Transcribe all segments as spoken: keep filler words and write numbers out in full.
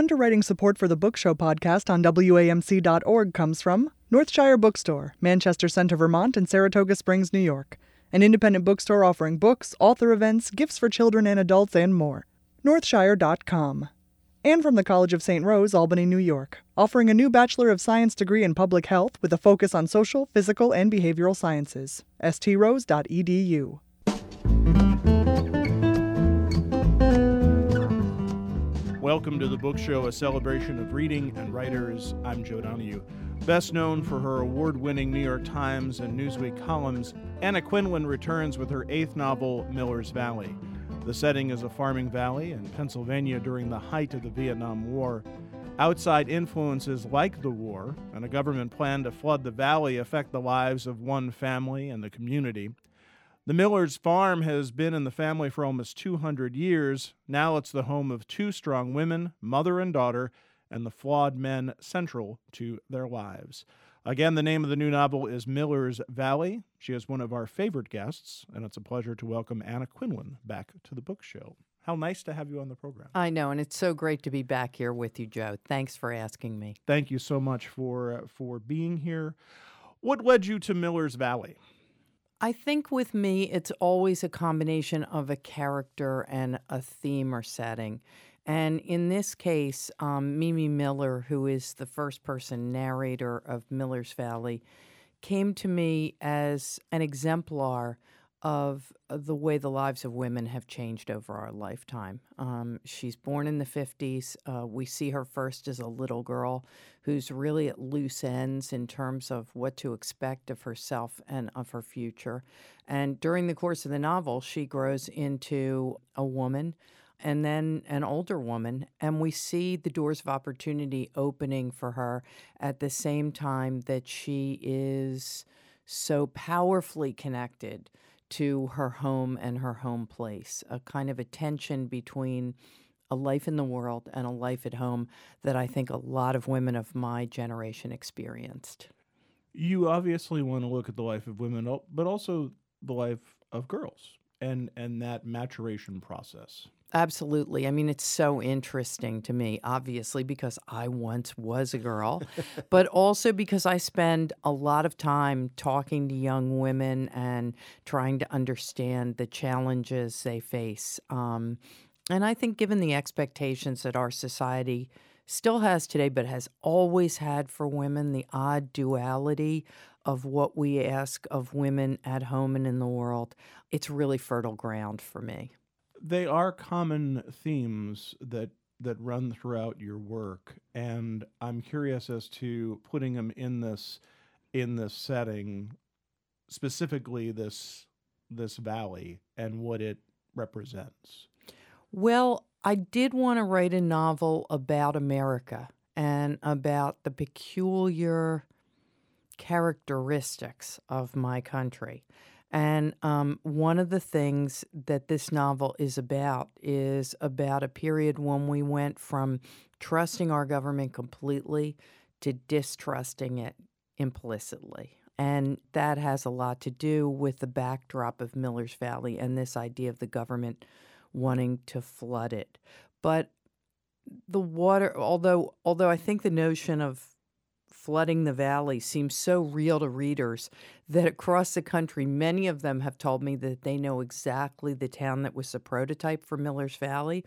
Underwriting support for the Book Show podcast on W A M C dot org comes from Northshire Bookstore, Manchester Center, Vermont, and Saratoga Springs, New York. An independent bookstore offering books, author events, gifts for children and adults, and more. Northshire dot com. And from the College of Saint Rose, Albany, New York, offering a new Bachelor of Science degree in Public Health with a focus on social, physical, and behavioral sciences. S T rose dot E D U. Welcome to the Book Show, a celebration of reading and writers. I'm Joe Donahue. Best known for her award-winning New York Times and Newsweek columns, Anna Quindlen returns with her eighth novel, Miller's Valley. The setting is a farming valley in Pennsylvania during the height of the Vietnam War. Outside influences like the war and a government plan to flood the valley affect the lives of one family and the community. The Miller's farm has been in the family for almost two hundred years. Now it's the home of two strong women, mother and daughter, and the flawed men central to their lives. Again, the name of the new novel is Miller's Valley. She is one of our favorite guests, and it's a pleasure to welcome Anna Quindlen back to the Book Show. How nice to have you on the program. I know, and it's so great to be back here with you, Joe. Thanks for asking me. Thank you so much for uh, for being here. What led you to Miller's Valley? I think with me, it's always a combination of a character and a theme or setting. And in this case, um, Mimi Miller, who is the first-person narrator of Miller's Valley, came to me as an exemplar of the way the lives of women have changed over our lifetime. Um, she's born in the fifties. Uh, we see her first as a little girl who's really at loose ends in terms of what to expect of herself and of her future. And during the course of the novel, she grows into a woman and then an older woman, and we see the doors of opportunity opening for her at the same time that she is so powerfully connected to her home and her home place, a kind of a tension between a life in the world and a life at home that I think a lot of women of my generation experienced. You obviously want to look at the life of women, but also the life of girls and, and that maturation process. Absolutely. I mean, it's so interesting to me, obviously, because I once was a girl, but also because I spend a lot of time talking to young women and trying to understand the challenges they face. Um, and I think given the expectations that our society still has today, but has always had for women, the odd duality of what we ask of women at home and in the world, it's really fertile ground for me. They are common themes that that run throughout your work, and I'm curious as to putting them in this in this setting, specifically this this valley and what it represents. Well, I did want to write a novel about America and about the peculiar characteristics of my country. And um, one of the things that this novel is about is about a period when we went from trusting our government completely to distrusting it implicitly. And that has a lot to do with the backdrop of Miller's Valley and this idea of the government wanting to flood it. But the water, although although I think the notion of flooding the valley seems so real to readers that across the country, many of them have told me that they know exactly the town that was the prototype for Miller's Valley.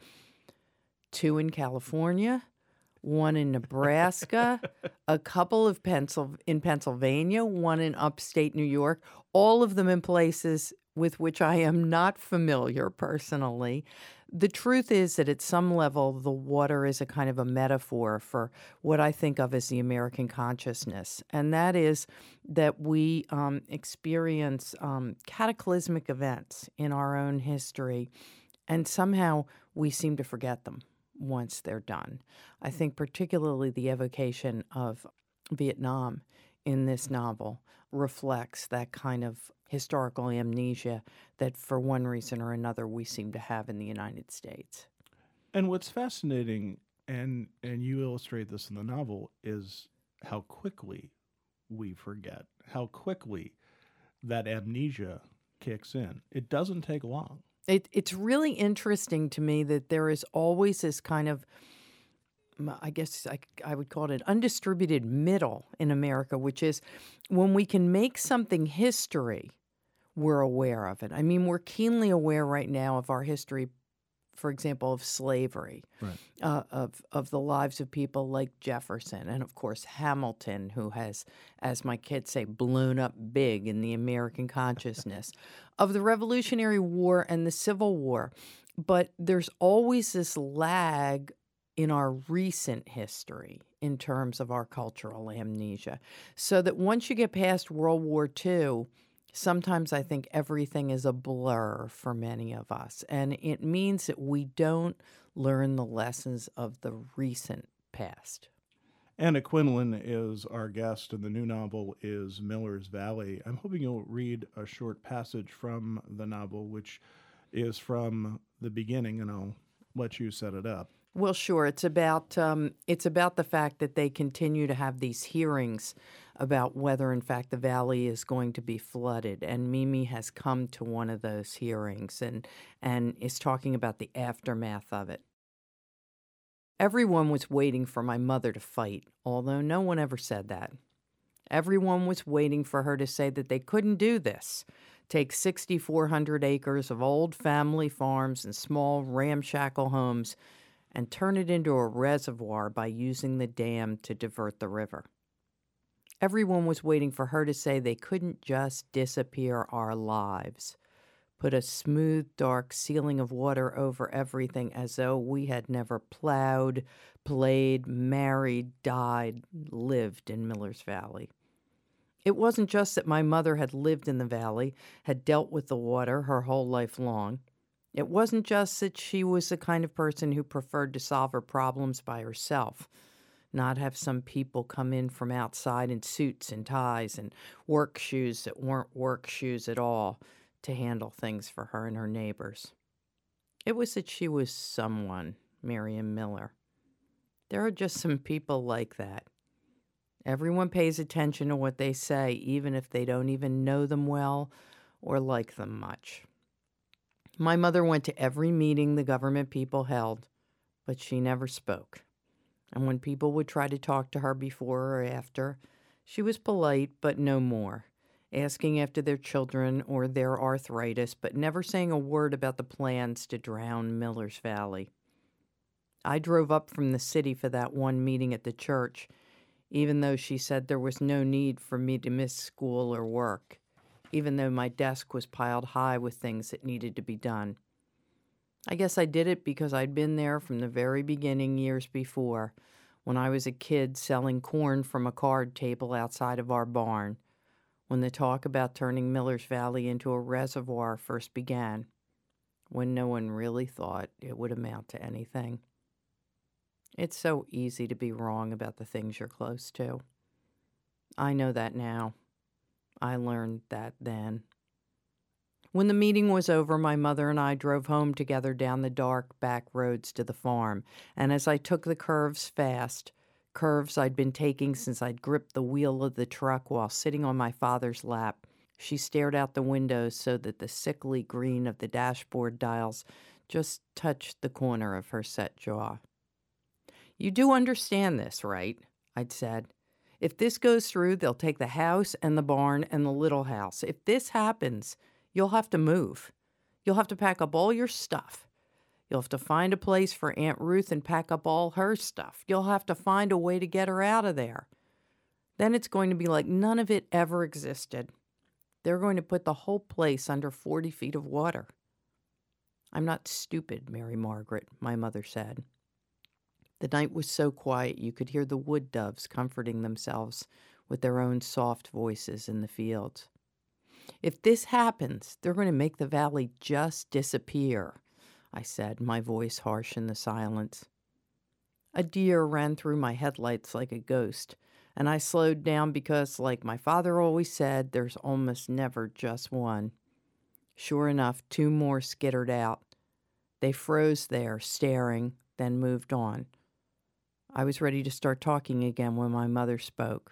Two in California, one in Nebraska, a couple of Pencil in Pennsylvania, one in upstate New York, all of them in places with which I am not familiar personally. The truth is that at some level, the water is a kind of a metaphor for what I think of as the American consciousness, and that is that we um, experience um, cataclysmic events in our own history, and somehow we seem to forget them once they're done. I think particularly the evocation of Vietnam in this novel reflects that kind of historical amnesia that for one reason or another we seem to have in the United States. And what's fascinating, and and you illustrate this in the novel, is how quickly we forget, how quickly that amnesia kicks in. It doesn't take long. It, it's really interesting to me that there is always this kind of I guess I, I would call it an undistributed middle in America, which is when we can make something history, we're aware of it. I mean, we're keenly aware right now of our history, for example, of slavery, Right. uh, of of the lives of people like Jefferson, and of course Hamilton, who has, as my kids say, blown up big in the American consciousness, of the Revolutionary War and the Civil War. But there's always this lag in our recent history in terms of our cultural amnesia. So that once you get past World War Two, sometimes I think everything is a blur for many of us. And it means that we don't learn the lessons of the recent past. Anna Quindlen is our guest, and the new novel is Miller's Valley. I'm hoping you'll read a short passage from the novel, which is from the beginning, and I'll let you set it up. Well, sure. It's about um, it's about the fact that they continue to have these hearings about whether, in fact, the valley is going to be flooded. And Mimi has come to one of those hearings and and is talking about the aftermath of it. Everyone was waiting for my mother to fight, although no one ever said that. Everyone was waiting for her to say that they couldn't do this. Take six thousand four hundred acres of old family farms and small ramshackle homes and turn it into a reservoir by using the dam to divert the river. Everyone was waiting for her to say they couldn't just disappear our lives, put a smooth, dark ceiling of water over everything as though we had never plowed, played, married, died, lived in Miller's Valley. It wasn't just that my mother had lived in the valley, had dealt with the water her whole life long. It wasn't just that she was the kind of person who preferred to solve her problems by herself, not have some people come in from outside in suits and ties and work shoes that weren't work shoes at all to handle things for her and her neighbors. It was that she was someone, Miriam Miller. There are just some people like that. Everyone pays attention to what they say, even if they don't even know them well or like them much. My mother went to every meeting the government people held, but she never spoke. And when people would try to talk to her before or after, she was polite, but no more, asking after their children or their arthritis, but never saying a word about the plans to drown Miller's Valley. I drove up from the city for that one meeting at the church, even though she said there was no need for me to miss school or work, even though my desk was piled high with things that needed to be done. I guess I did it because I'd been there from the very beginning years before, when I was a kid selling corn from a card table outside of our barn, when the talk about turning Miller's Valley into a reservoir first began, when no one really thought it would amount to anything. It's so easy to be wrong about the things you're close to. I know that now. I learned that then. When the meeting was over, my mother and I drove home together down the dark back roads to the farm, and as I took the curves fast, curves I'd been taking since I'd gripped the wheel of the truck while sitting on my father's lap, she stared out the window so that the sickly green of the dashboard dials just touched the corner of her set jaw. "You do understand this, right?" I'd said. "If this goes through, they'll take the house and the barn and the little house. If this happens, you'll have to move. You'll have to pack up all your stuff. You'll have to find a place for Aunt Ruth and pack up all her stuff. You'll have to find a way to get her out of there. Then it's going to be like none of it ever existed. They're going to put the whole place under forty feet of water." "I'm not stupid, Mary Margaret," my mother said. The night was so quiet you could hear the wood doves comforting themselves with their own soft voices in the fields. "If this happens, they're going to make the valley just disappear," I said, my voice harsh in the silence. A deer ran through my headlights like a ghost, and I slowed down because, like my father always said, there's almost never just one. Sure enough, two more skittered out. They froze there, staring, then moved on. I was ready to start talking again when my mother spoke.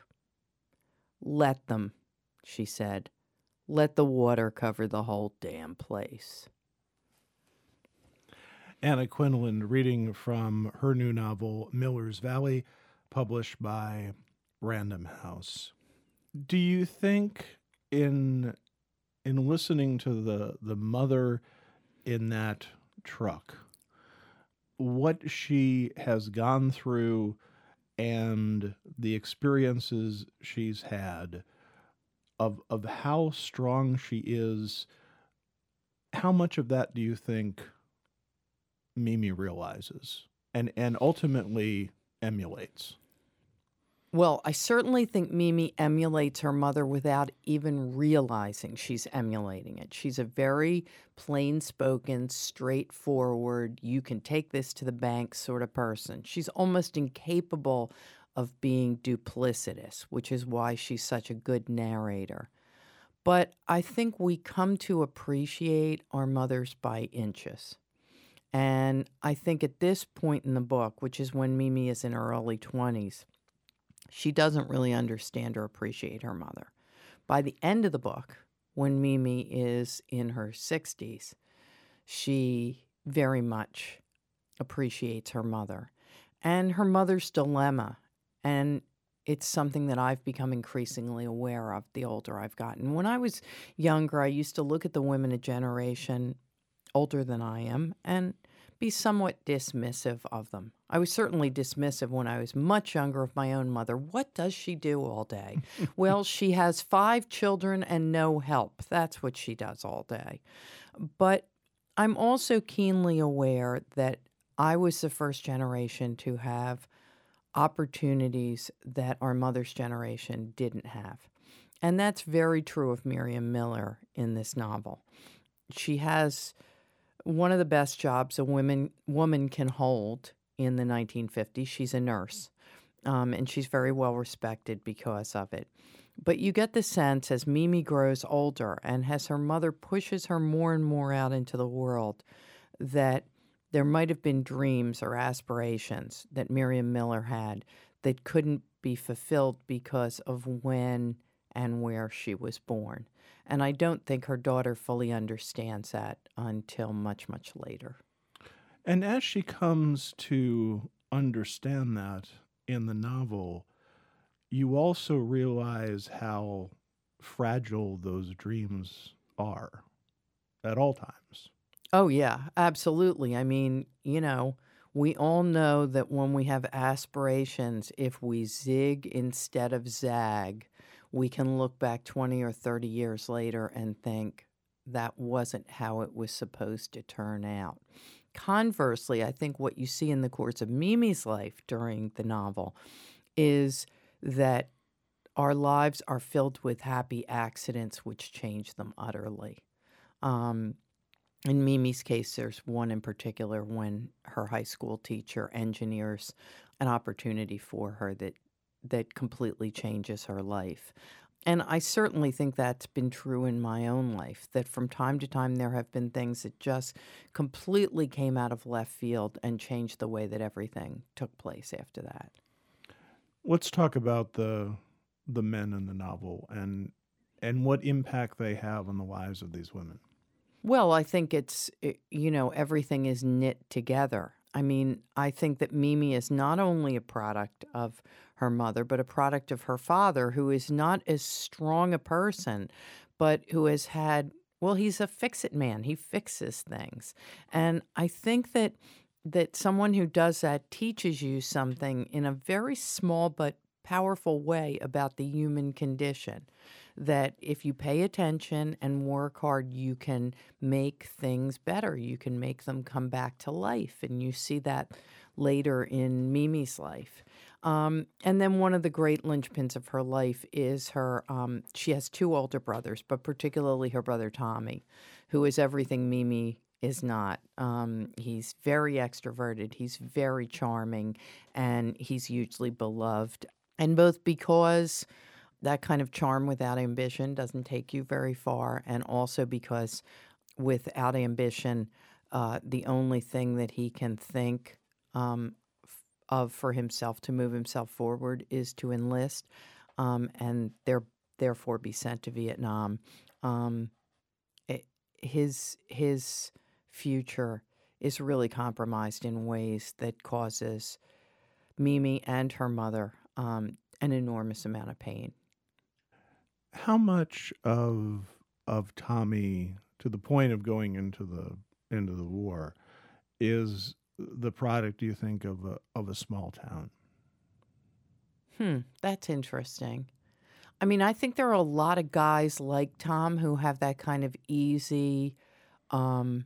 "Let them," she said. "Let the water cover the whole damn place." Anna Quindlen reading from her new novel, Miller's Valley, published by Random House. Do you think in in listening to the, the mother in that truck, what she has gone through and the experiences she's had, of of how strong she is, how much of that do you think Mimi realizes and, and ultimately emulates? Well, I certainly think Mimi emulates her mother without even realizing she's emulating it. She's a very plain-spoken, straightforward, you can take this to the bank sort of person. She's almost incapable of being duplicitous, which is why she's such a good narrator. But I think we come to appreciate our mothers by inches. And I think at this point in the book, which is when Mimi is in her early twenties, she doesn't really understand or appreciate her mother. By the end of the book, when Mimi is in her sixties, she very much appreciates her mother and her mother's dilemma. And it's something that I've become increasingly aware of the older I've gotten. When I was younger, I used to look at the women a generation older than I am and be somewhat dismissive of them. I was certainly dismissive when I was much younger of my own mother. What does she do all day? Well, she has five children and no help. That's what she does all day. But I'm also keenly aware that I was the first generation to have opportunities that our mother's generation didn't have. And that's very true of Miriam Miller in this novel. She has one of the best jobs a woman woman can hold in the nineteen fifties. She's a nurse, um, and she's very well respected because of it. But you get the sense as Mimi grows older and as her mother pushes her more and more out into the world that there might have been dreams or aspirations that Miriam Miller had that couldn't be fulfilled because of when and where she was born. And I don't think her daughter fully understands that until much, much later. And as she comes to understand that in the novel, you also realize how fragile those dreams are at all times. Oh, yeah, absolutely. I mean, you know, we all know that when we have aspirations, if we zig instead of zag, we can look back twenty or thirty years later and think that wasn't how it was supposed to turn out. Conversely, I think what you see in the course of Mimi's life during the novel is that our lives are filled with happy accidents which change them utterly. Um, in Mimi's case, there's one in particular when her high school teacher engineers an opportunity for her that that completely changes her life. And I certainly think that's been true in my own life, that from time to time there have been things that just completely came out of left field and changed the way that everything took place after that. Let's talk about the the men in the novel and and what impact they have on the lives of these women. Well, I think it's, you know, everything is knit together. I mean, I think that Mimi is not only a product of her mother, but a product of her father, who is not as strong a person, but who has had, well, he's a fix-it man. He fixes things. And I think that that someone who does that teaches you something in a very small but powerful way about the human condition. That if you pay attention and work hard, you can make things better. You can make them come back to life. And you see that later in Mimi's life. Um, and then one of the great linchpins of her life is her, um, she has two older brothers, but particularly her brother Tommy, who is everything Mimi is not. Um, he's very extroverted, he's very charming, and he's hugely beloved. And both because that kind of charm without ambition doesn't take you very far, and also because without ambition, uh, the only thing that he can think um, f- of for himself to move himself forward is to enlist um, and there, therefore be sent to Vietnam. Um, it, his his future is really compromised in ways that causes Mimi and her mother um, an enormous amount of pain. How much of of Tommy, to the point of going into the into the war, is the product, do you think, of a of a small town? Hmm, that's interesting. I mean, I think there are a lot of guys like Tom who have that kind of easy, um,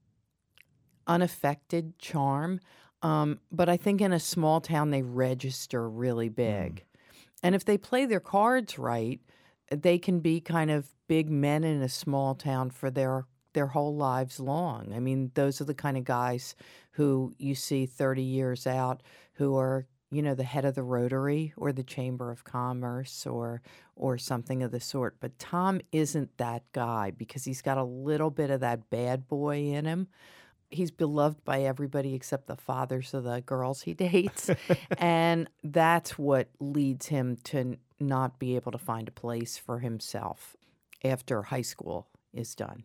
unaffected charm. Um, but I think in a small town, they register really Mm. big. And if they play their cards right, they can be kind of big men in a small town for their their whole lives long. I mean, those are the kind of guys who you see thirty years out who are, you know, the head of the Rotary or the Chamber of Commerce or or something of the sort. But Tom isn't that guy because he's got a little bit of that bad boy in him. He's beloved by everybody except the fathers of the girls he dates. And that's what leads him to n- not be able to find a place for himself after high school is done.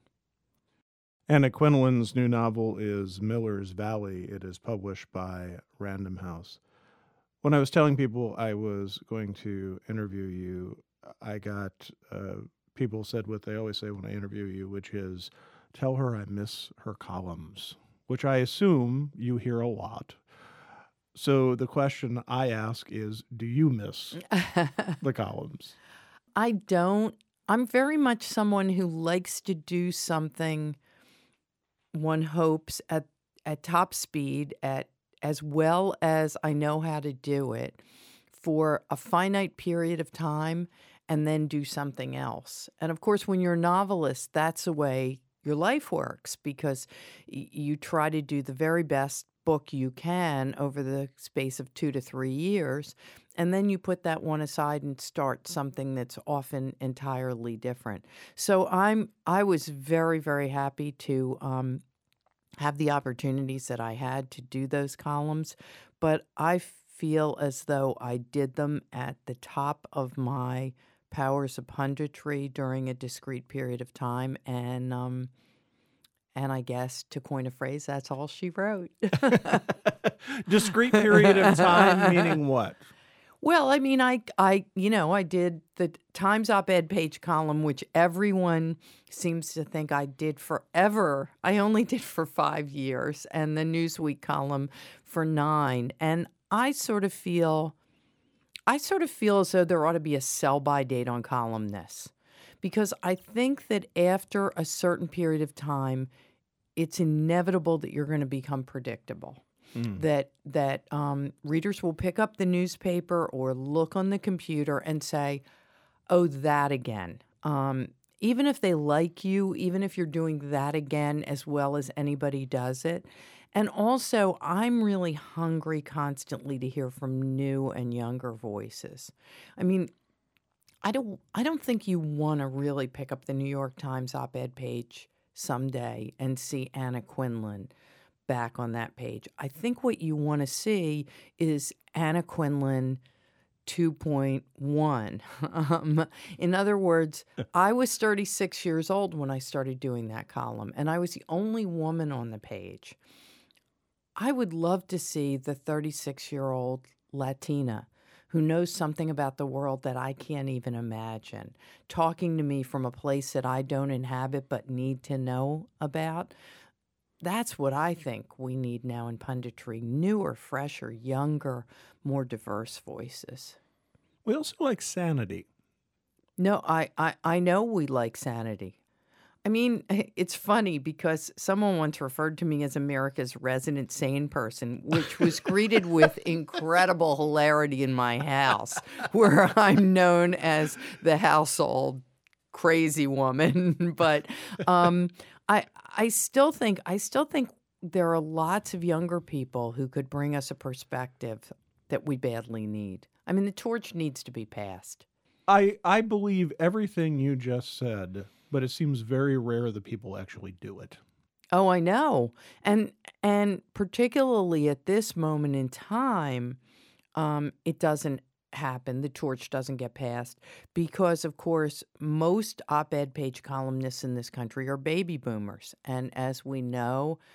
Anna Quinlan's new novel is Miller's Valley. It is published by Random House. When I was telling people I was going to interview you, I got uh, people said what they always say when I interview you, which is, tell her I miss her columns, which I assume you hear a lot. So the question I ask is, do you miss the columns? I don't. I'm very much someone who likes to do something one hopes at at top speed, at as well as I know how to do it, for a finite period of time, and then do something else. And of course, when you're a novelist, that's the way your life works, because y- you try to do the very best book you can over the space of two to three years, and then you put that one aside and start something that's often entirely different. So I'm I was very, very happy to um, have the opportunities that I had to do those columns, but I feel as though I did them at the top of my powers of punditry during a discrete period of time, and um, and I guess, to coin a phrase, that's all she wrote. Discrete period of time, meaning what? Well, I mean, I, I, you know, I did the Times op-ed page column, which everyone seems to think I did forever. I only did for five years, and the Newsweek column for nine. And I sort of feel, I sort of feel as though there ought to be a sell-by date on columnists, because I think that after a certain period of time, it's inevitable that you're going to become predictable. Mm. That that um, readers will pick up the newspaper or look on the computer and say, "Oh, that again." Um, even if they like you, even if you're doing that again as well as anybody does it. And also, I'm really hungry constantly to hear from new and younger voices. I mean, I don't I don't think you want to really pick up the New York Times op-ed page someday and see Anna Quinlan back on that page. I think what you want to see is Anna Quinlan two point one. Um, in other words, I was thirty-six years old when I started doing that column, and I was the only woman on the page. I would love to see the thirty-six-year-old Latina who knows something about the world that I can't even imagine, talking to me from a place that I don't inhabit but need to know about. That's what I think we need now in punditry: newer, fresher, younger, more diverse voices. We also like sanity. No, I, I, I know we like sanity. I mean, it's funny because someone once referred to me as America's resident sane person, which was greeted with incredible hilarity in my house, where I'm known as the household crazy woman. But um, I I still think I still think there are lots of younger people who could bring us a perspective that we badly need. I mean, the torch needs to be passed. I I believe everything you just said, but it seems very rare that people actually do it. Oh, I know. And and particularly at this moment in time, um, it doesn't happen. The torch doesn't get passed because, of course, most op-ed page columnists in this country are baby boomers. And as we know,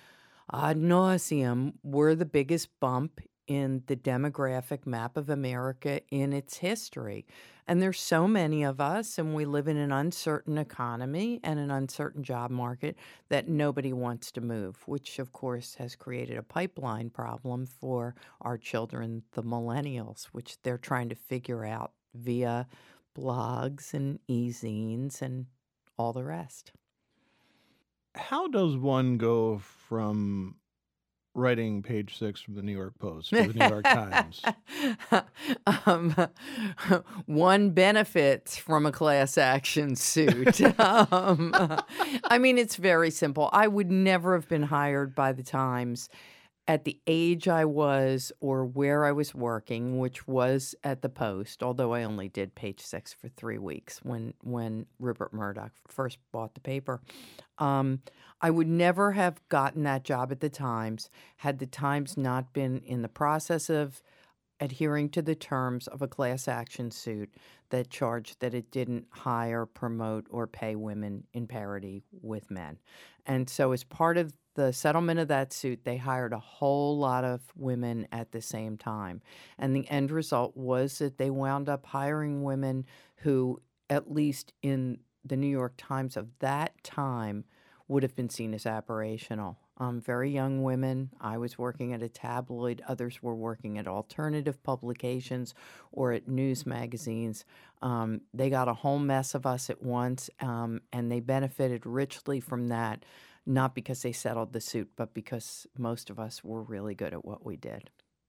ad nauseum were the biggest bump in the demographic map of America in its history. And there's so many of us, and we live in an uncertain economy and an uncertain job market that nobody wants to move, which of course has created a pipeline problem for our children, the millennials, which they're trying to figure out via blogs and e-zines and all the rest. How does one go from writing page six from the New York Post to the New York Times? um, one benefits from a class action suit. um, I mean, it's very simple. I would never have been hired by the Times at the age I was or where I was working, which was at the Post, although I only did page six for three weeks when when Rupert Murdoch first bought the paper. Um, I would never have gotten that job at the Times had the Times not been in the process of adhering to the terms of a class action suit that charged that it didn't hire, promote, or pay women in parity with men. And so as part of the settlement of that suit, they hired a whole lot of women at the same time. And the end result was that they wound up hiring women who, at least in the New York Times of that time, would have been seen as aberrational. Um, very young women. I was working at a tabloid. Others were working at alternative publications or at news magazines. Um, they got a whole mess of us at once, um, and they benefited richly from that, not because they settled the suit, but because most of us were really good at what we did.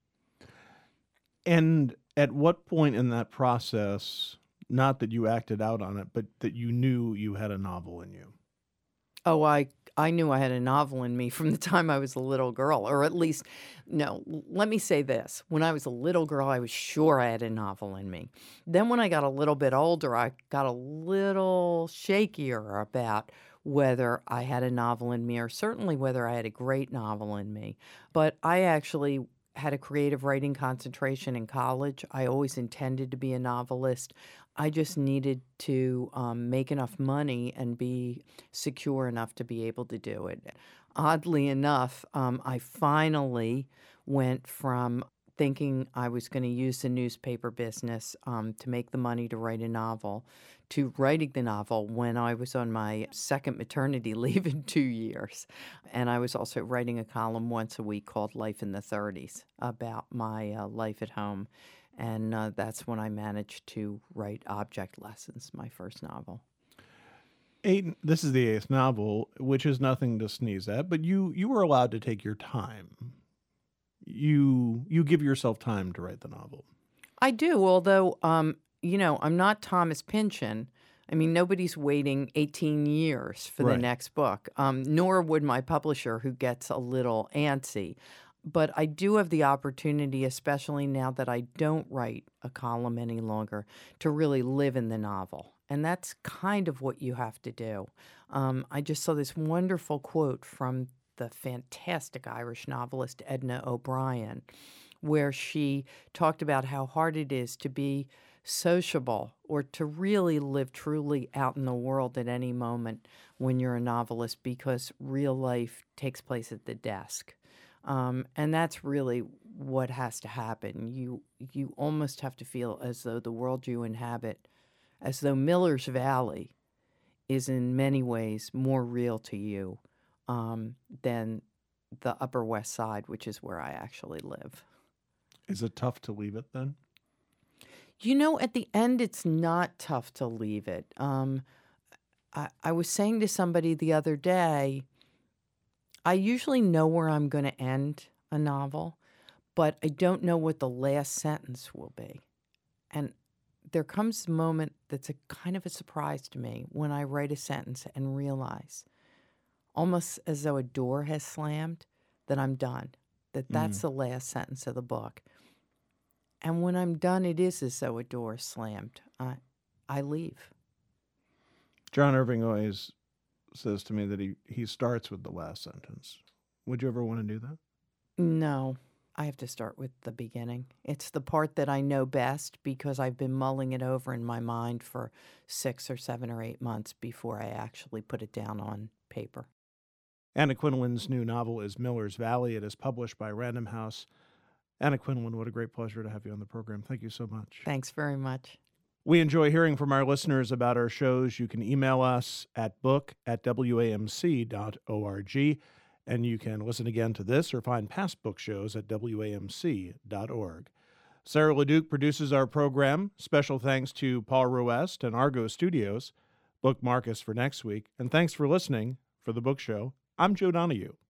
And at what point in that process, not that you acted out on it, but that you knew you had a novel in you? Oh, I I knew I had a novel in me from the time I was a little girl, or at least, no, let me say this. When I was a little girl, I was sure I had a novel in me. Then when I got a little bit older, I got a little shakier about whether I had a novel in me, or certainly whether I had a great novel in me. But I actually had a creative writing concentration in college. I always intended to be a novelist. I just needed to um, make enough money and be secure enough to be able to do it. Oddly enough, um, I finally went from thinking I was going to use the newspaper business um, to make the money to write a novel to writing the novel when I was on my second maternity leave in two years. And I was also writing a column once a week called Life in the thirties about my uh, life at home. And uh, that's when I managed to write Object Lessons, my first novel. Eight, this is the eighth novel, which is nothing to sneeze at, but you you were allowed to take your time. You you give yourself time to write the novel. I do, although, um, you know, I'm not Thomas Pynchon. I mean, nobody's waiting eighteen years for Right. the next book, um, nor would my publisher, who gets a little antsy. But I do have the opportunity, especially now that I don't write a column any longer, to really live in the novel. And that's kind of what you have to do. Um, I just saw this wonderful quote from the fantastic Irish novelist Edna O'Brien, where she talked about how hard it is to be sociable or to really live truly out in the world at any moment when you're a novelist, because real life takes place at the desk. Um, and that's really what has to happen. You you almost have to feel as though the world you inhabit, as though Miller's Valley is in many ways more real to you um, than the Upper West Side, which is where I actually live. Is it tough to leave it then? You know, at the end, it's not tough to leave it. Um, I, I was saying to somebody the other day, I usually know where I'm going to end a novel, but I don't know what the last sentence will be. And there comes a moment that's a kind of a surprise to me when I write a sentence and realize, almost as though a door has slammed, that I'm done, that that's Mm. the last sentence of the book. And when I'm done, it is as though a door is slammed. I, I leave. John Irving always says to me that he, he starts with the last sentence. Would you ever want to do that? No, I have to start with the beginning. It's the part that I know best because I've been mulling it over in my mind for six or seven or eight months before I actually put it down on paper. Anna Quinlan's new novel is Miller's Valley. It is published by Random House. Anna Quinlan, what a great pleasure to have you on the program. Thank you so much. Thanks very much. We enjoy hearing from our listeners about our shows. You can email us at book at w a m c dot org, and you can listen again to this or find past book shows at w a m c dot org. Sarah LeDuc produces our program. Special thanks to Paul Ruest and Argo Studios. Bookmark us for next week. And thanks for listening. For The Book Show, I'm Joe Donahue.